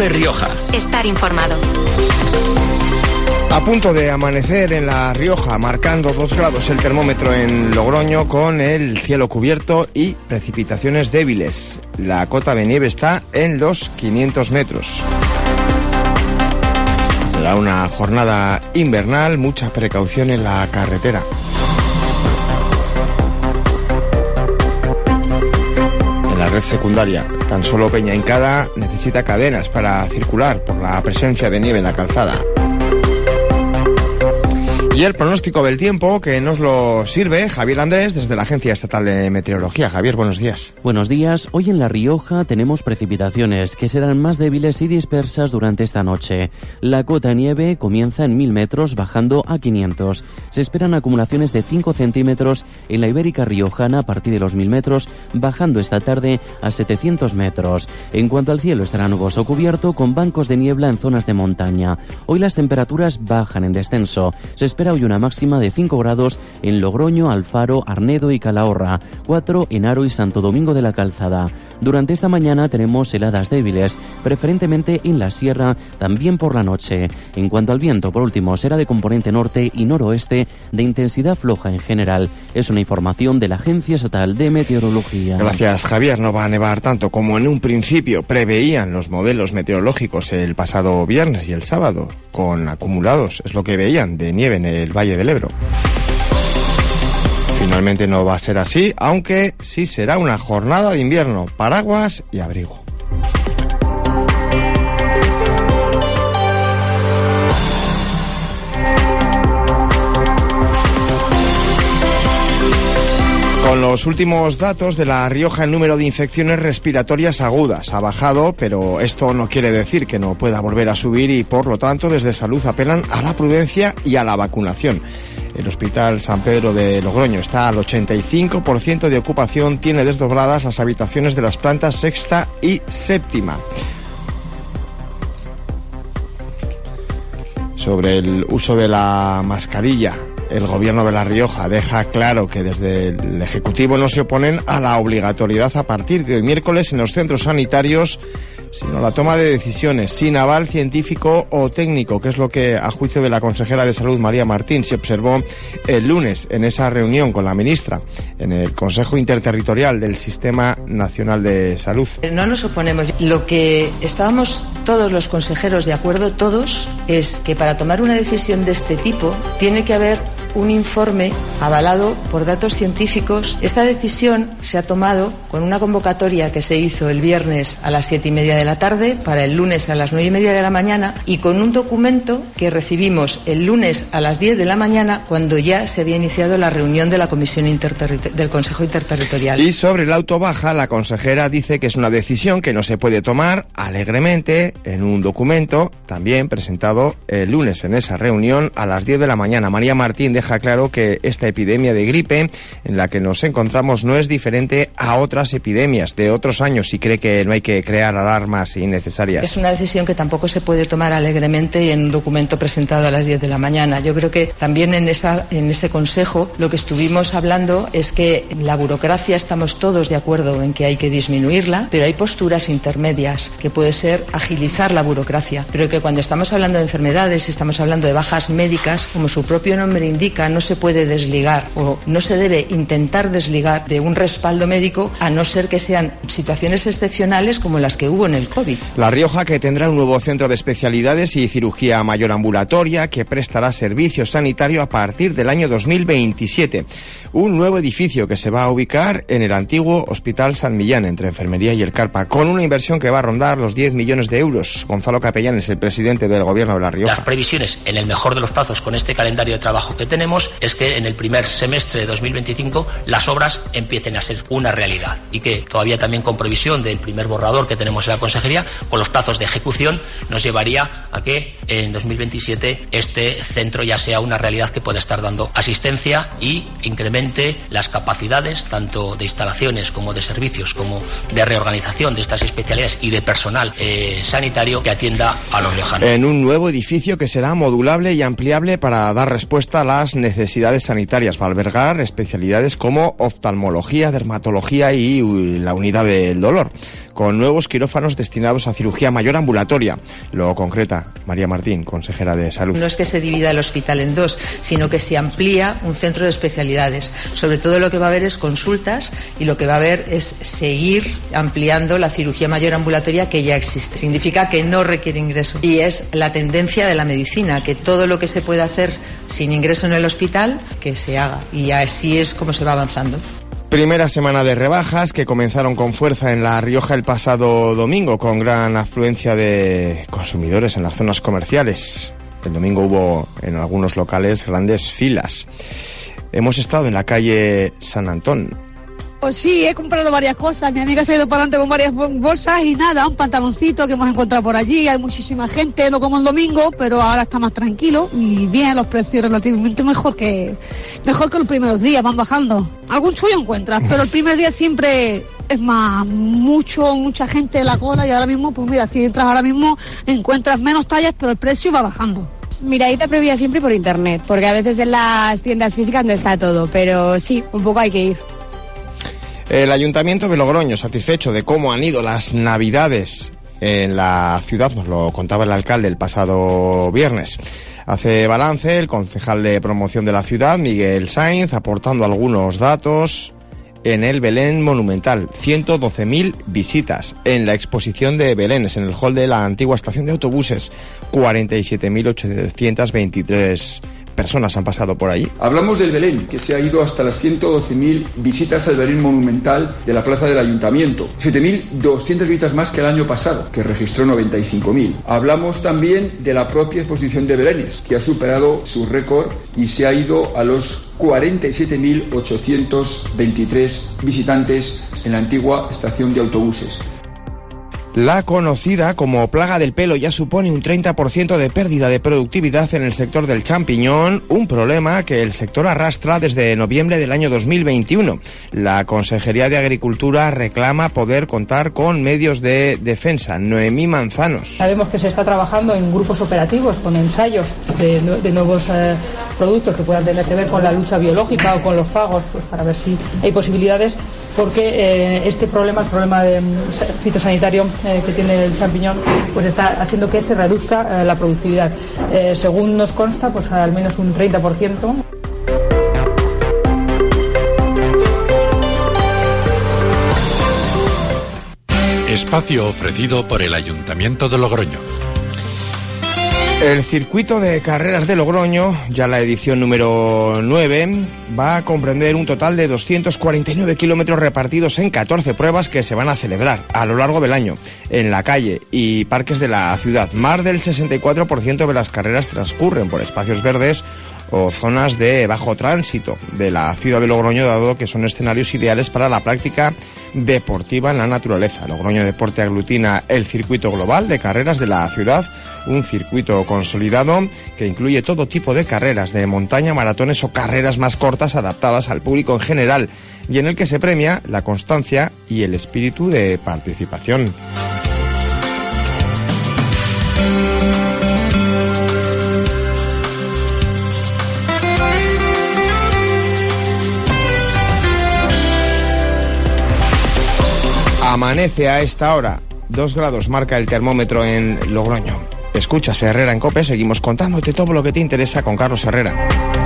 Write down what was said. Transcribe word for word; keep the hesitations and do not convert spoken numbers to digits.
COPE Rioja. Estar informado. A punto de amanecer en La Rioja, marcando dos grados el termómetro en Logroño, con el cielo cubierto y precipitaciones débiles. La cota de nieve está en los quinientos metros. Será una jornada invernal, mucha precaución en la carretera. En la red secundaria, tan solo Peña Hincada necesita cadenas para circular por la presencia de nieve en la calzada. Y el pronóstico del tiempo que nos lo sirve Javier Andrés desde la Agencia Estatal de Meteorología. Javier, buenos días. Buenos días. Hoy en La Rioja tenemos precipitaciones que serán más débiles y dispersas durante esta noche. La cota de nieve comienza en mil metros bajando a quinientos. Se esperan acumulaciones de cinco centímetros en la Ibérica Riojana a partir de los mil metros, bajando esta tarde a setecientos metros. En cuanto al cielo, estará nuboso cubierto con bancos de niebla en zonas de montaña. Hoy las temperaturas bajan en descenso. Se espera hoy una máxima de cinco grados en Logroño, Alfaro, Arnedo y Calahorra, cuatro en Haro y Santo Domingo de la Calzada. Durante esta mañana tenemos heladas débiles, preferentemente en la sierra, también por la noche. En cuanto al viento, por último, será de componente norte y noroeste, de intensidad floja en general. Es una información de la Agencia Estatal de Meteorología. Gracias, Javier. No va a nevar tanto como en un principio preveían los modelos meteorológicos el pasado viernes y el sábado, con acumulados, es lo que veían, de nieve en el Valle del Ebro. Finalmente no va a ser así, aunque sí será una jornada de invierno, paraguas y abrigo. Con los últimos datos de La Rioja, el número de infecciones respiratorias agudas ha bajado, pero esto no quiere decir que no pueda volver a subir y, por lo tanto, desde Salud apelan a la prudencia y a la vacunación. El Hospital San Pedro de Logroño está al ochenta y cinco por ciento de ocupación, tiene desdobladas las habitaciones de las plantas sexta y séptima. Sobre el uso de la mascarilla, el Gobierno de La Rioja deja claro que desde el Ejecutivo no se oponen a la obligatoriedad a partir de hoy miércoles en los centros sanitarios, sino la toma de decisiones sin aval científico o técnico, que es lo que, a juicio de la consejera de Salud, María Martín, se observó el lunes en esa reunión con la ministra en el Consejo Interterritorial del Sistema Nacional de Salud. No nos oponemos. Lo que estábamos todos los consejeros de acuerdo, todos, es que para tomar una decisión de este tipo tiene que haber un informe avalado por datos científicos. Esta decisión se ha tomado con una convocatoria que se hizo el viernes a las siete y media de la tarde para el lunes a las nueve y media de la mañana y con un documento que recibimos el lunes a las diez de la mañana cuando ya se había iniciado la reunión de la Comisión Interterritorial del Consejo Interterritorial. Y sobre el auto baja, la consejera dice que es una decisión que no se puede tomar alegremente en un documento también presentado el lunes en esa reunión a las diez de la mañana. María Martín deja claro que esta epidemia de gripe en la que nos encontramos no es diferente a otras epidemias de otros años y cree que no hay que crear alarmas innecesarias. Es una decisión que tampoco se puede tomar alegremente en un documento presentado a las diez de la mañana. Yo creo que también en, esa, en ese consejo lo que estuvimos hablando es que la burocracia estamos todos de acuerdo en que hay que disminuirla, pero hay posturas intermedias que puede ser agilizar la burocracia, pero que cuando estamos hablando de enfermedades y estamos hablando de bajas médicas, como su propio nombre indica, no se puede desligar o no se debe intentar desligar de un respaldo médico a no ser que sean situaciones excepcionales como las que hubo en el COVID. La Rioja, que tendrá un nuevo centro de especialidades y cirugía mayor ambulatoria que prestará servicio sanitario a partir del año dos mil veintisiete. Un nuevo edificio que se va a ubicar en el antiguo Hospital San Millán, entre Enfermería y el Carpa, con una inversión que va a rondar los diez millones de euros. Gonzalo Capellán es el presidente del Gobierno de La Rioja. Las previsiones, en el mejor de los plazos, con este calendario de trabajo que tenemos, es que en el primer semestre de dos mil veinticinco las obras empiecen a ser una realidad y que todavía también con previsión del primer borrador que tenemos en la Consejería, con los plazos de ejecución, nos llevaría a que en dos mil veintisiete este centro ya sea una realidad que pueda estar dando asistencia y incremente las capacidades tanto de instalaciones como de servicios, como de reorganización de estas especialidades y de personal eh, sanitario que atienda a los riojanos. En un nuevo edificio que será modulable y ampliable para dar respuesta a las nuevas necesidades sanitarias. Va a albergar especialidades como oftalmología, dermatología y la unidad del dolor, con nuevos quirófanos destinados a cirugía mayor ambulatoria. Lo concreta María Martín, consejera de Salud. No es que se divida el hospital en dos, sino que se amplía un centro de especialidades. Sobre todo lo que va a haber es consultas y lo que va a haber es seguir ampliando la cirugía mayor ambulatoria que ya existe. Significa que no requiere ingreso. Y es la tendencia de la medicina, que todo lo que se puede hacer sin ingreso en el hospital, que se haga. Y así es como se va avanzando. Primera semana de rebajas que comenzaron con fuerza en La Rioja el pasado domingo, con gran afluencia de consumidores en las zonas comerciales. El domingo hubo en algunos locales grandes filas. Hemos estado en la calle San Antón. Pues sí, he comprado varias cosas. Mi amiga se ha ido para adelante con varias bolsas y nada, un pantaloncito que hemos encontrado por allí. Hay muchísima gente, no como el domingo, pero ahora está más tranquilo y bien, los precios relativamente mejor que mejor que los primeros días, van bajando. Algún chullo encuentras, pero el primer día siempre es más, mucho, mucha gente en la cola y ahora mismo, pues mira, si entras ahora mismo encuentras menos tallas, pero el precio va bajando. Miradita previa siempre por internet, porque a veces en las tiendas físicas no está todo, pero sí, un poco hay que ir. El Ayuntamiento de Logroño, satisfecho de cómo han ido las Navidades en la ciudad, nos lo contaba el alcalde el pasado viernes. Hace balance el concejal de promoción de la ciudad, Miguel Sainz, aportando algunos datos en el Belén Monumental. ciento doce mil visitas en la exposición de Belénes, en el hall de la antigua estación de autobuses. cuarenta y siete mil ochocientos veintitrés personas han pasado por allí. Hablamos del Belén, que se ha ido hasta las ciento doce mil visitas al Belén Monumental de la plaza del Ayuntamiento. siete mil doscientas visitas más que el año pasado, que registró noventa y cinco mil. Hablamos también de la propia exposición de Belénes, que ha superado su récord y se ha ido a los cuarenta y siete mil ochocientos veintitrés visitantes en la antigua estación de autobuses. La conocida como plaga del pelo ya supone un treinta por ciento de pérdida de productividad en el sector del champiñón, un problema que el sector arrastra desde noviembre del año dos mil veintiuno. La Consejería de Agricultura reclama poder contar con medios de defensa. Noemí Manzanos. Sabemos que se está trabajando en grupos operativos con ensayos de, de nuevos eh, productos que puedan tener que ver con la lucha biológica o con los fagos, pues para ver si hay posibilidades, porque eh, este problema, el problema de, fitosanitario eh, que tiene el champiñón, pues está haciendo que se reduzca eh, la productividad. Eh, según nos consta, pues al menos un treinta por ciento. Espacio ofrecido por el Ayuntamiento de Logroño. El circuito de carreras de Logroño, ya la edición número nueve, va a comprender un total de doscientos cuarenta y nueve kilómetros repartidos en catorce pruebas que se van a celebrar a lo largo del año en la calle y parques de la ciudad. Más del sesenta y cuatro por ciento de las carreras transcurren por espacios verdes o zonas de bajo tránsito de la ciudad de Logroño, dado que son escenarios ideales para la práctica deportiva en la naturaleza. Logroño Deporte aglutina el circuito global de carreras de la ciudad, un circuito consolidado que incluye todo tipo de carreras de montaña, maratones o carreras más cortas adaptadas al público en general, y en el que se premia la constancia y el espíritu de participación. Amanece a esta hora, dos grados marca el termómetro en Logroño. Escuchas Herrera en COPE, seguimos contándote todo lo que te interesa con Carlos Herrera.